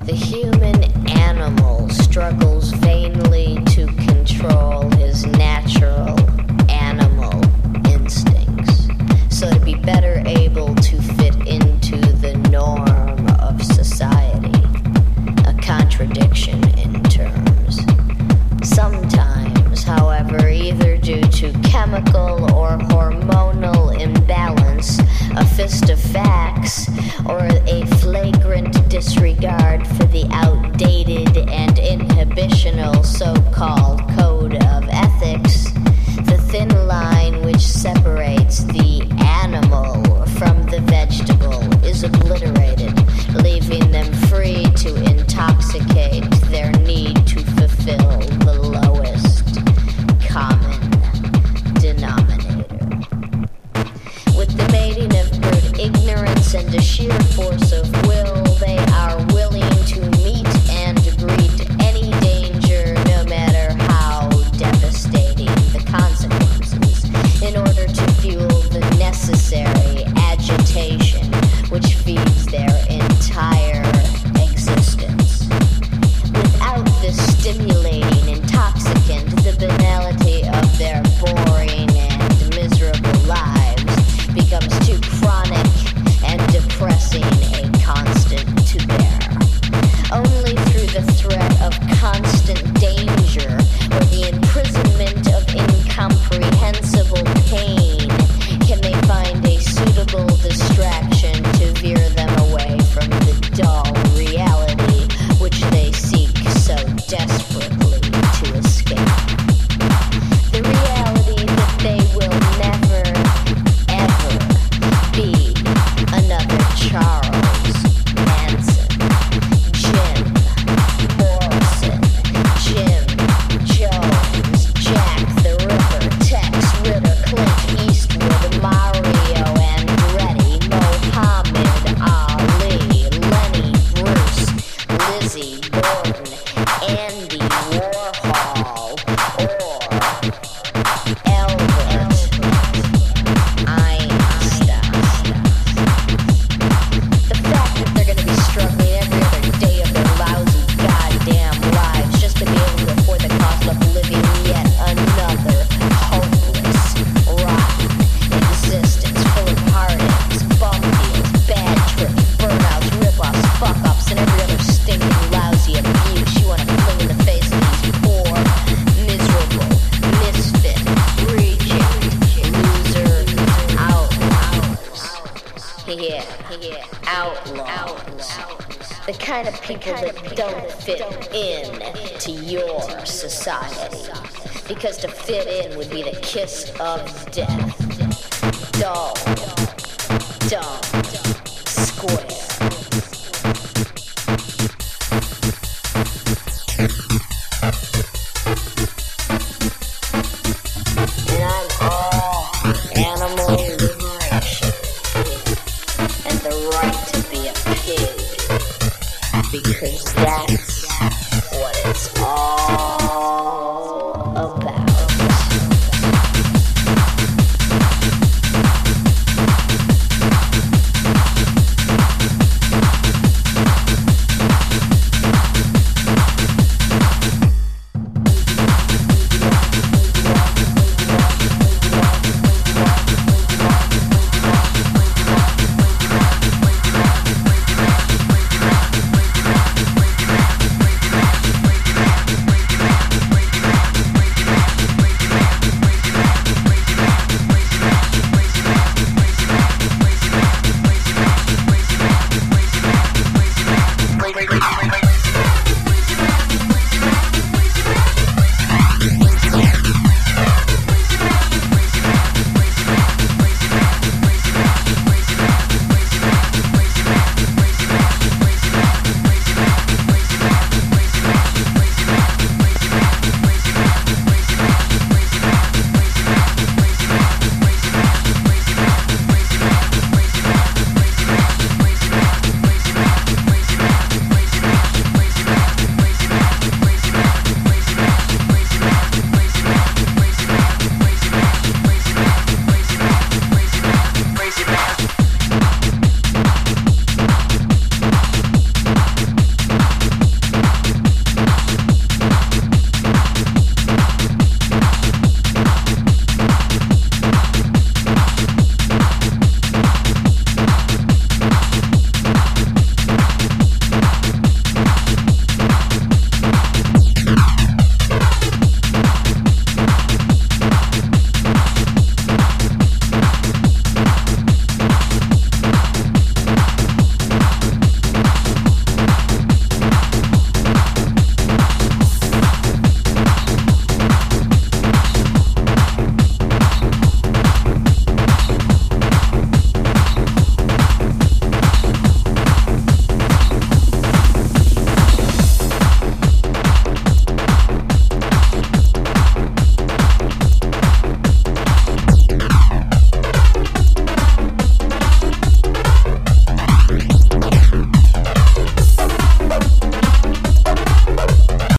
The human animal struggles vainly to control his natural animal instincts, so to be better able to fit into the norm of society, a contradiction in terms. Sometimes, however, either due to chemical or hormonal imbalance, a fist of facts, or a flagrant disregard for the outdated and inhibitional so-called code of ethics, the thin line which separates the animal from the vegetable is obliterated, leaving them free to intoxicate their need to fulfill the lowest common denominator. With the mating of brute ignorance and a sheer force of will, they are willing to meet and greet any danger, no matter how devastating the consequences, in order to fuel the necessary agitation which feeds their entire existence. Without this stimulating intoxicant, the banality of their boring and miserable lives becomes too chronic and depressing a constant to bear. Only through the threat of constant danger or the imprisonment of incomprehensible pain can they find a suitable distraction to veer them away from the dull reality which they seek so desperately to escape. The reality that they will never, ever be another Charles Manson, Jim Morrison, Jim Jones, Jack the Ripper, Tex Ritter, Clint Eastwood, Mario Andretti, Muhammad Ali, Lenny Bruce, Lizzie Borden, Andy Warhol, or Albert Einstein. The fact that they're going to be struggling every other day of their lousy goddamn lives just to be able to afford the cost of living yet another hopeless, rotten existence full of heartaches, bum deals, bad trips, burnouts, rip-offs, fuck-ups, and every other stinking lousy abuse you want to fling in the face of these poor, miserable, misfit, reject, loser, outlaws. Yeah, outlaws. The kind of people that don't fit in to your society. Because to fit in would be the kiss of death. Dull, dumb, square. And I'm all animal liberation and the right to be a pig, because that's